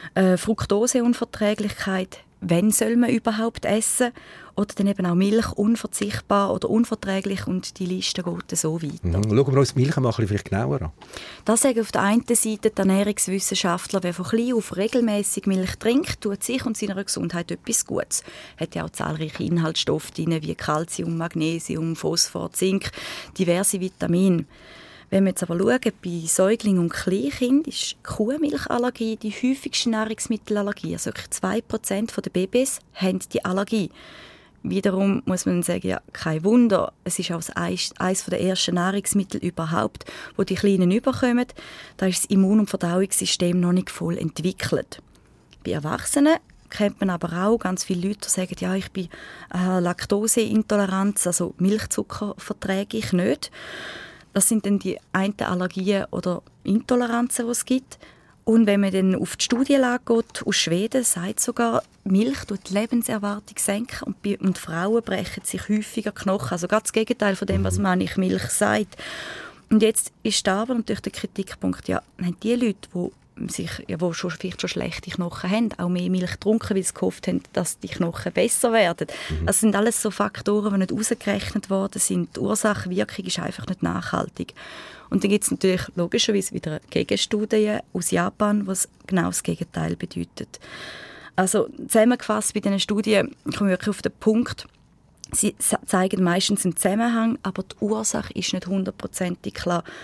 Fructoseunverträglichkeit, wann soll man überhaupt essen? Oder dann eben auch Milch, unverzichtbar oder unverträglich, und die Liste geht so weiter. Schauen wir uns die Milch mal vielleicht genauer an. Das sagen auf der einen Seite die Ernährungswissenschaftler, wer von klein auf regelmäßig Milch trinkt, tut sich und seiner Gesundheit etwas Gutes. Hat ja auch zahlreiche Inhaltsstoffe drin, wie Calcium, Magnesium, Phosphor, Zink, diverse Vitamine. Wenn wir jetzt aber schauen, bei Säuglingen und Kleinkindern ist Kuhmilchallergie die häufigste Nahrungsmittelallergie. Also 2% der Babys haben die Allergie. Wiederum muss man sagen, ja, kein Wunder, es ist auch eines der ersten Nahrungsmittel überhaupt, wo die Kleinen überkommen. Da ist das Immun- und Verdauungssystem noch nicht voll entwickelt. Bei Erwachsenen kennt man aber auch ganz viele Leute, die sagen, ja, ich bin Laktoseintoleranz, also Milchzucker verträge ich nicht. Das sind dann die einen Allergien oder Intoleranzen, die es gibt. Und wenn man dann auf die Studienlage geht, aus Schweden sagt sogar, Milch tut die Lebenserwartung senken und Frauen brechen sich häufiger Knochen. Also ganz das Gegenteil von dem, was man eigentlich Milch sagt. Und jetzt ist da aber natürlich der Kritikpunkt, ja, haben die Leute, die vielleicht schon schlechte Knochen haben, auch mehr Milch getrunken, weil sie gehofft haben, dass die Knochen besser werden. Das sind alles so Faktoren, die nicht ausgerechnet worden sind. Die Ursache-Wirkung ist einfach nicht nachhaltig. Und dann gibt es natürlich logischerweise wieder Gegenstudien aus Japan, was genau das Gegenteil bedeutet. Also zusammengefasst bei diesen Studien kommen wir wirklich auf den Punkt, sie zeigen meistens einen Zusammenhang, aber die Ursache ist nicht 100%ig klar.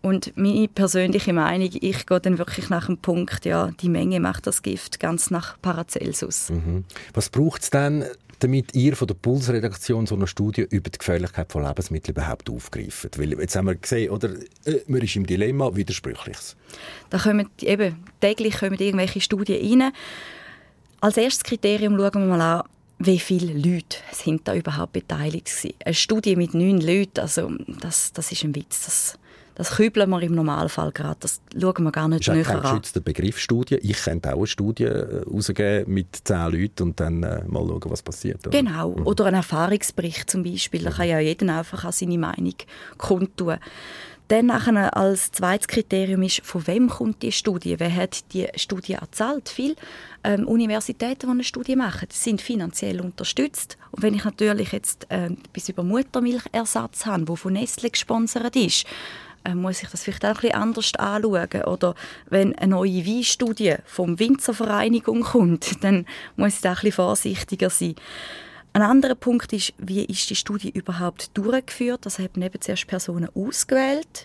Und meine persönliche Meinung, ich gehe dann wirklich nach dem Punkt, ja, die Menge macht das Gift, ganz nach Paracelsus. Was braucht es denn, damit ihr von der Puls-Redaktion so eine Studie über die Gefährlichkeit von Lebensmitteln überhaupt aufgreift? Weil jetzt haben wir gesehen, oder, man ist im Dilemma, Widersprüchliches. Täglich kommen irgendwelche Studien rein. Als erstes Kriterium schauen wir mal an, wie viele Leute sind da überhaupt beteiligt gewesen. Eine Studie mit 9 Leuten, also das ist ein Witz. Das kübeln wir im Normalfall gerade. Das schauen wir gar nicht näher an. Das ist kein geschützter Begriff, Studie. Ich könnte auch eine Studie rausgeben mit 10 Leuten und dann mal schauen, was passiert. Oder? Genau. Oder ein Erfahrungsbericht zum Beispiel. Da kann ja jeder einfach seine Meinung kundtun. Dann nachher als zweites Kriterium ist, von wem kommt die Studie? Wer hat die Studie erzahlt? Viele Universitäten, die eine Studie machen, sind finanziell unterstützt. Und wenn ich natürlich jetzt etwas über Muttermilchersatz habe, der von Nestle gesponsert ist, muss ich das vielleicht auch ein bisschen anders anschauen. Oder wenn eine neue Weinstudie vom Winzervereinigung kommt, dann muss ich da ein bisschen vorsichtiger sein. Ein anderer Punkt ist, wie ist die Studie überhaupt durchgeführt? Also hat man eben zuerst Personen ausgewählt,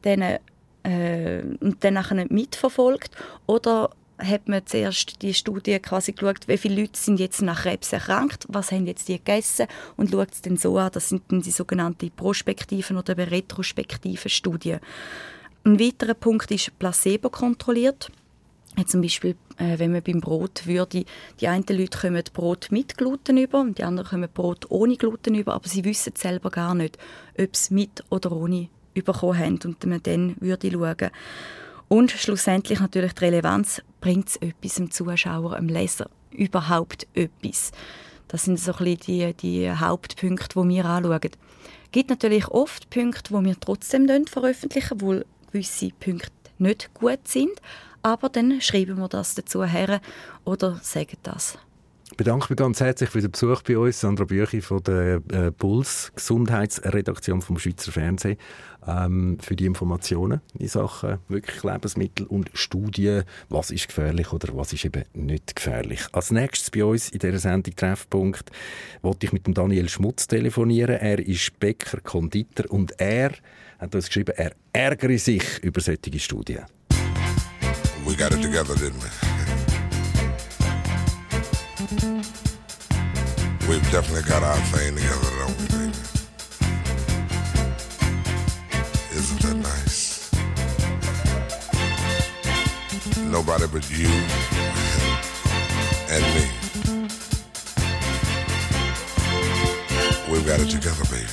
und dann nachher mitverfolgt, oder hat man zuerst die Studie quasi geschaut, wie viele Leute sind jetzt nach Krebs erkrankt, was haben jetzt die gegessen, und schaut es dann so an, das sind dann die sogenannten prospektiven oder retrospektiven Studien. Ein weiterer Punkt ist Placebo kontrolliert. Zum Beispiel, wenn man beim Brot würde, die einen Leute kommen Brot mit Gluten über und die anderen kommen Brot ohne Gluten über, aber sie wissen selber gar nicht, ob sie mit oder ohne bekommen haben, und man dann würde schauen. Und schlussendlich natürlich die Relevanz, bringt es etwas dem Zuschauer, dem Leser überhaupt etwas. Das sind so ein bisschen die Hauptpunkte, die wir anschauen. Es gibt natürlich oft Punkte, die wir trotzdem veröffentlichen, obwohl gewisse Punkte nicht gut sind. Aber dann schreiben wir das dazu her oder sagen das. Ich bedanke mich ganz herzlich für den Besuch bei uns, Sandra Büchi von der Puls Gesundheitsredaktion vom Schweizer Fernsehen, für die Informationen in Sachen wirklich Lebensmittel und Studien, was ist gefährlich oder was ist eben nicht gefährlich. Als nächstes bei uns in dieser Sendung Treffpunkt wollte ich mit dem Daniel Schmutz telefonieren. Er ist Bäcker, Konditor und er hat uns geschrieben, er ärgere sich über solche Studien. We got it together, didn't we? We've definitely got our thing together, don't we, baby? Isn't that nice? Nobody but you and me. We've got it together, baby.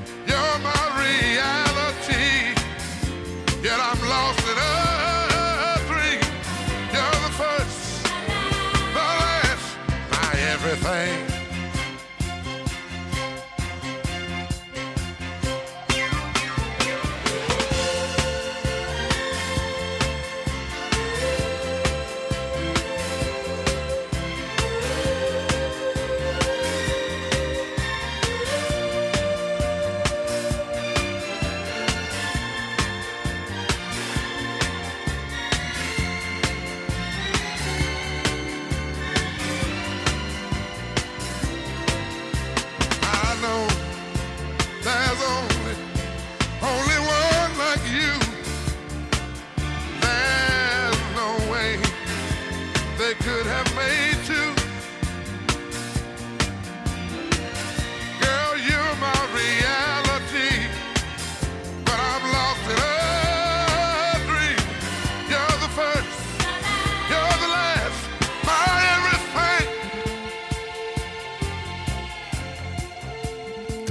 Yet I'm lost in love.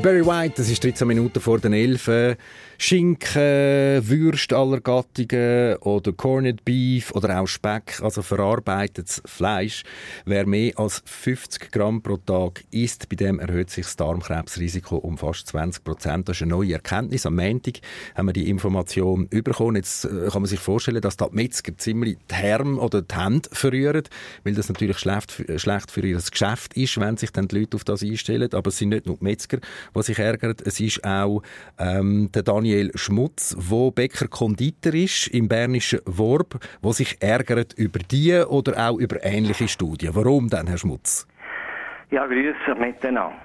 Barry White, das ist 13 Minuten vor den 11. Schinken, Würste aller Gattungen oder Corned Beef oder auch Speck, also verarbeitetes Fleisch. Wer mehr als 50 Gramm pro Tag isst, bei dem erhöht sich das Darmkrebsrisiko um fast 20%. Das ist eine neue Erkenntnis. Am Montag haben wir die Information bekommen. Jetzt kann man sich vorstellen, dass die Metzger ziemlich die Arme oder die Hände verrühren, weil das natürlich schlecht für ihr Geschäft ist, wenn sich dann die Leute auf das einstellen. Aber es sind nicht nur die Metzger, die sich ärgern. Es ist auch der Daniel Schmutz, der Bäcker-Konditor ist im bernischen Worb, der sich ärgert über die oder auch über ähnliche Studien. Warum denn, Herr Schmutz? Ja, grüße miteinander.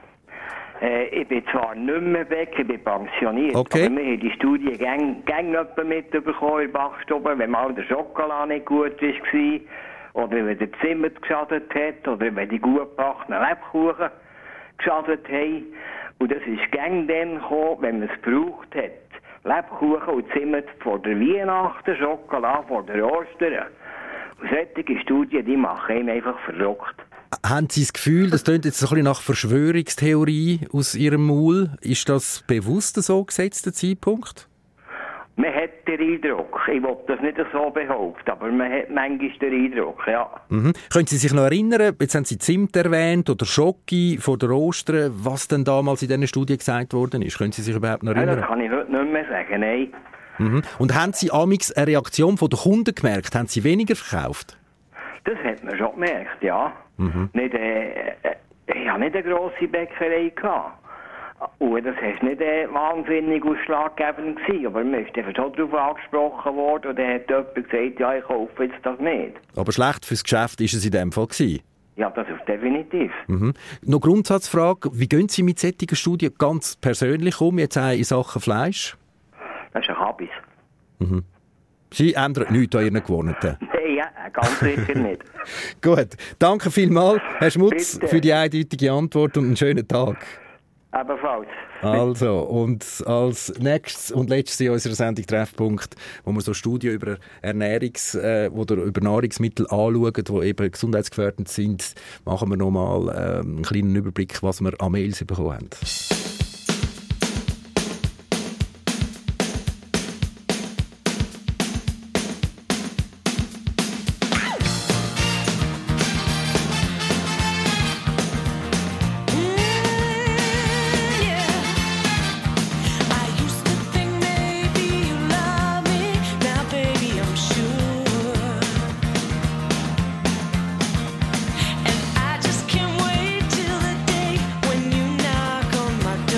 Ich bin zwar nicht mehr Bäcker, ich bin pensioniert, okay. Aber wir haben die Studie gäng mitbekommen in der Backstube, wenn mal der Schokolade nicht gut war, oder wenn der Zimmer geschadet hat, oder wenn die gut gebackenen Lebkuchen geschadet haben. Und das ist gäng dann gekommen, wenn man es gebraucht hat. Lebkuchen und Zimt vor der Weihnachten, Schokolade vor der Ostern. Und solche Studien, die machen ihn einfach verrückt. Haben Sie das Gefühl, das klingt jetzt ein bisschen nach Verschwörungstheorie aus Ihrem Maul? Ist das bewusst so gesetzt, der Zeitpunkt? Man hat den Eindruck, ich will das nicht so behaupten, aber man hat manchmal den Eindruck, ja. Mhm. Können Sie sich noch erinnern, jetzt haben Sie Zimt erwähnt oder Schoki vor der Ostern, was denn damals in dieser Studie gesagt worden ist? Können Sie sich überhaupt noch erinnern? Ja, das kann ich heute nicht mehr sagen, nein. Mhm. Und haben Sie amigs eine Reaktion der Kunden gemerkt? Haben Sie weniger verkauft? Das hat man schon gemerkt, ja. Mhm. Nicht, ich hatte nicht eine grosse Bäckerei gehabt. Und das war nicht wahnsinnig ausschlaggebend gewesen, aber man ist einfach schon darauf angesprochen worden und dann hat jemand gesagt, ja, ich kaufe jetzt das nicht. Aber schlecht fürs Geschäft war es in dem Fall gewesen? Ja, das ist definitiv. Mhm. Noch Grundsatzfrage, wie gehen Sie mit solchen Studien ganz persönlich um, jetzt auch in Sachen Fleisch? Das ist ein Habis. Mhm. Sie ändern nichts an Ihren Gewohnheiten? Nein, ja, ganz sicher nicht. Gut, danke vielmals, Herr Schmutz, Bitte. für die eindeutige Antwort und einen schönen Tag. Ebenfalls. Also, und als nächstes und letztes in unserer Sendung Treffpunkt, wo wir so Studien über oder über Nahrungsmittel anschauen, die eben gesundheitsgefährdend sind, machen wir nochmal einen kleinen Überblick, was wir an Mails bekommen haben. I just can't wait till the day when you knock on my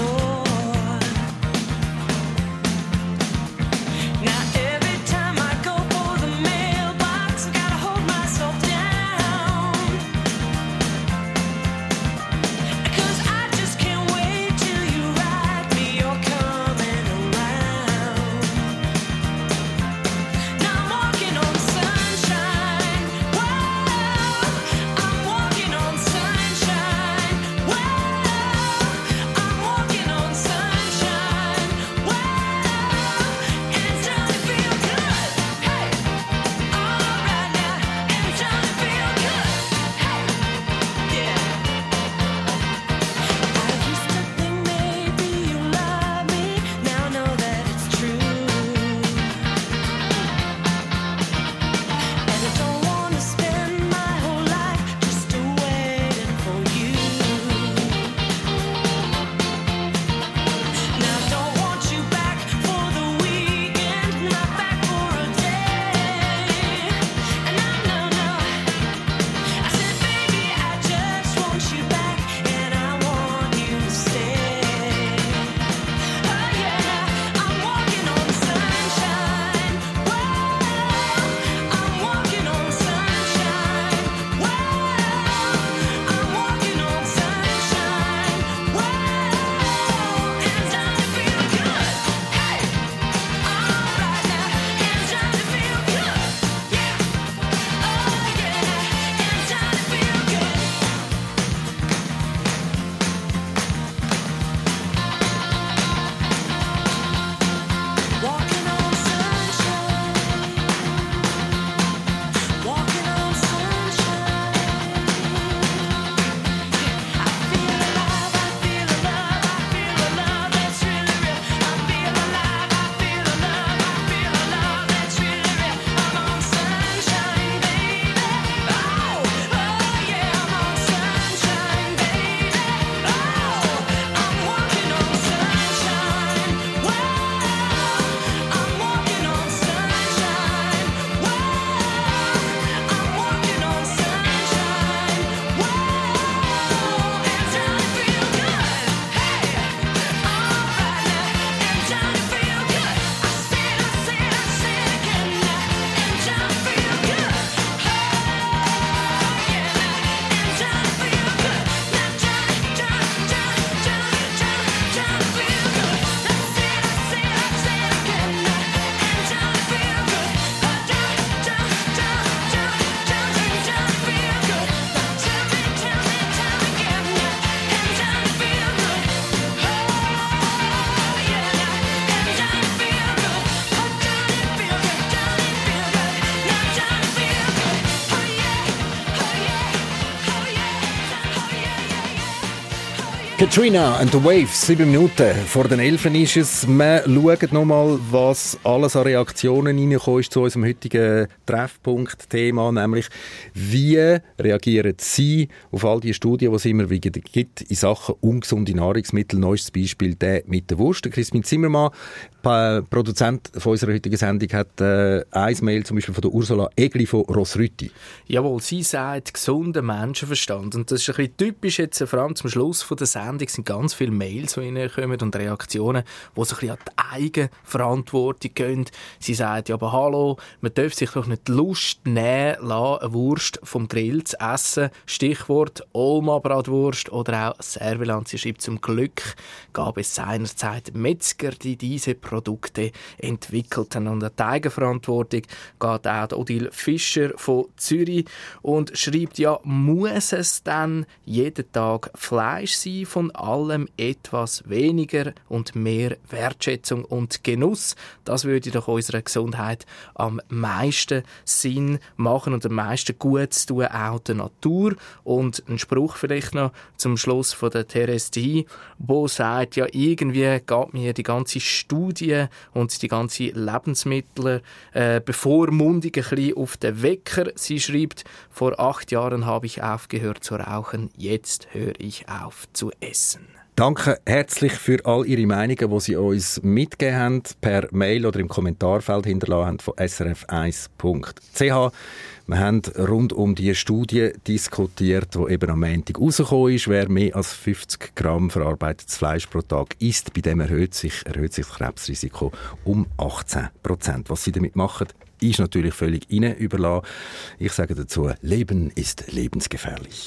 Katrina and the Waves, 7 Minuten vor den 11 ist es. Wir schauen nochmal, was alles an Reaktionen reingekommen ist zu unserem heutigen Treffpunkt-Thema, nämlich wie reagieren Sie auf all die Studien, die es immer wieder gibt in Sachen ungesunde Nahrungsmittel. Neuestes Beispiel der mit der Wurst. Crispin Zimmermann, Produzent von unserer heutigen Sendung, hat ein Mail zum Beispiel von der Ursula Egli von Rossrütti. Jawohl, sie sagt gesunder Menschenverstand. Und das ist ein bisschen typisch jetzt, vor allem zum Schluss von der Sendung sind ganz viele Mails, die reinkommen und Reaktionen, die so ein bisschen an die Eigenverantwortung gehen. Sie sagt, ja, aber hallo, man darf sich doch nicht die Lust nehmen lassen, eine Wurst vom Grill zu essen. Stichwort Olma-Bratwurst oder auch Serveland. Sie schreibt, zum Glück gab es seinerzeit Metzger, die diese Produkte entwickelt haben. Und an die Eigenverantwortung geht auch Odile Fischer von Zürich und schreibt, ja, muss es dann jeden Tag Fleisch sein, von allem etwas weniger und mehr Wertschätzung und Genuss. Das würde doch unserer Gesundheit am meisten Sinn machen und am meisten Gutes tun, auch der Natur. Und ein Spruch vielleicht noch zum Schluss von der Therese Di, wo sagt, ja, irgendwie geht mir die ganze Studie und die ganze Lebensmittel Bevormundung ein bisschen auf den Wecker. Sie schreibt, vor 8 Jahren habe ich aufgehört zu rauchen, jetzt höre ich auf zu essen. Danke herzlich für all Ihre Meinungen, die Sie uns mitgegeben haben, per Mail oder im Kommentarfeld hinterlassen haben von srf1.ch. Wir haben rund um die Studie diskutiert, die eben am Montag rausgekommen ist. Wer mehr als 50 Gramm verarbeitetes Fleisch pro Tag isst, bei dem erhöht sich das Krebsrisiko um 18%. Was Sie damit machen, ist natürlich völlig Ihnen überlassen. Ich sage dazu, Leben ist lebensgefährlich.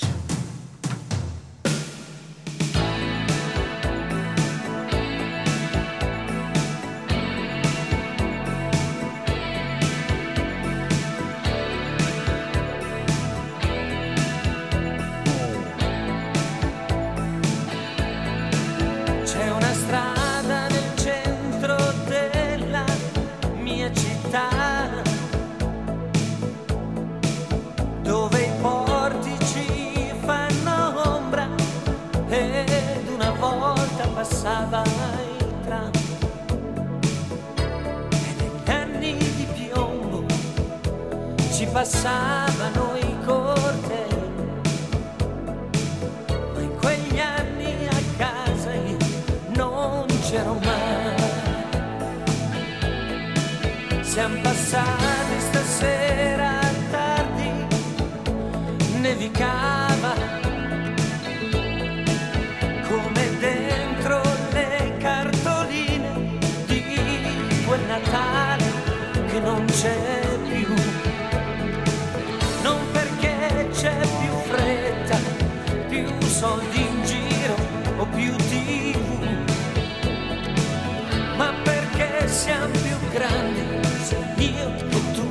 Passavano i cortei, ma in quegli anni a casa io non c'ero mai. Siamo passati stasera tardi, nevicava come dentro le cartoline di quel Natale che non c'è più. Non perché c'è più fretta, più soldi in giro o più TV, ma perché siamo più grandi, io e tu.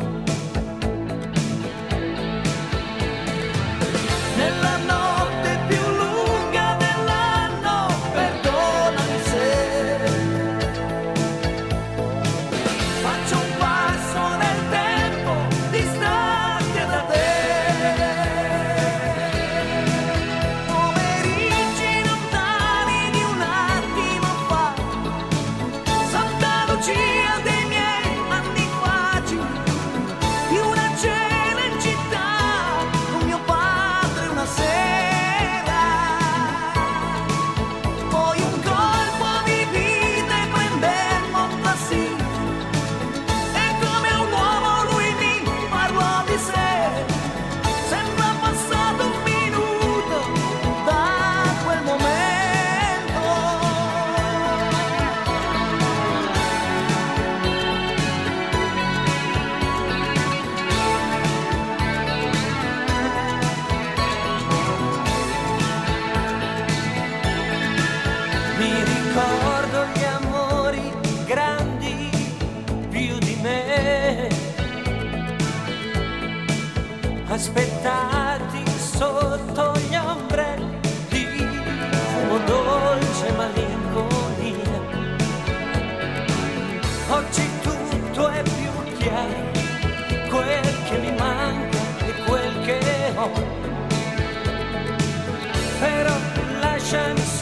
Nella notte più lunga dell'anno, perdonami se faccio un passo nel tempo distante da te. Pomeriggi lontani di un attimo fa, Santa Lucia dei miei anni facili, di una cena in città con mio padre una sera, poi un colpo di vita e prendemmo così, e come un uomo lui mi parlò di sé. Sembra passato un minuto da quel momento. Mi ricordo gli amori grandi più di me, aspettati sotto gli ombrelli di fumo dolce e malinconia. Oggi tutto è più chiaro, quel che mi manca e quel che ho, però lasciami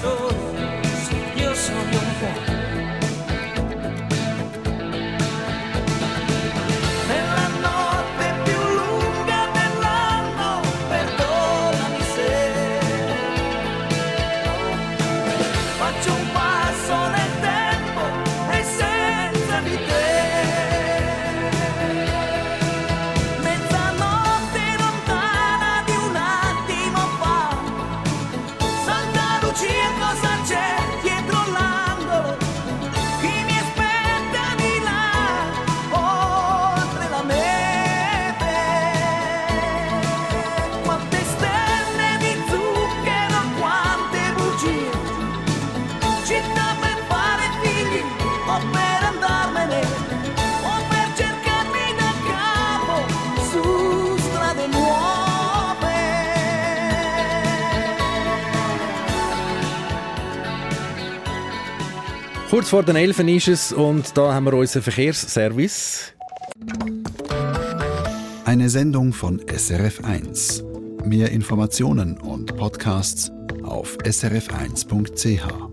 Kurz vor den 11 ist es und da haben wir unseren Verkehrsservice. Eine Sendung von SRF1. Mehr Informationen und Podcasts auf srf1.ch.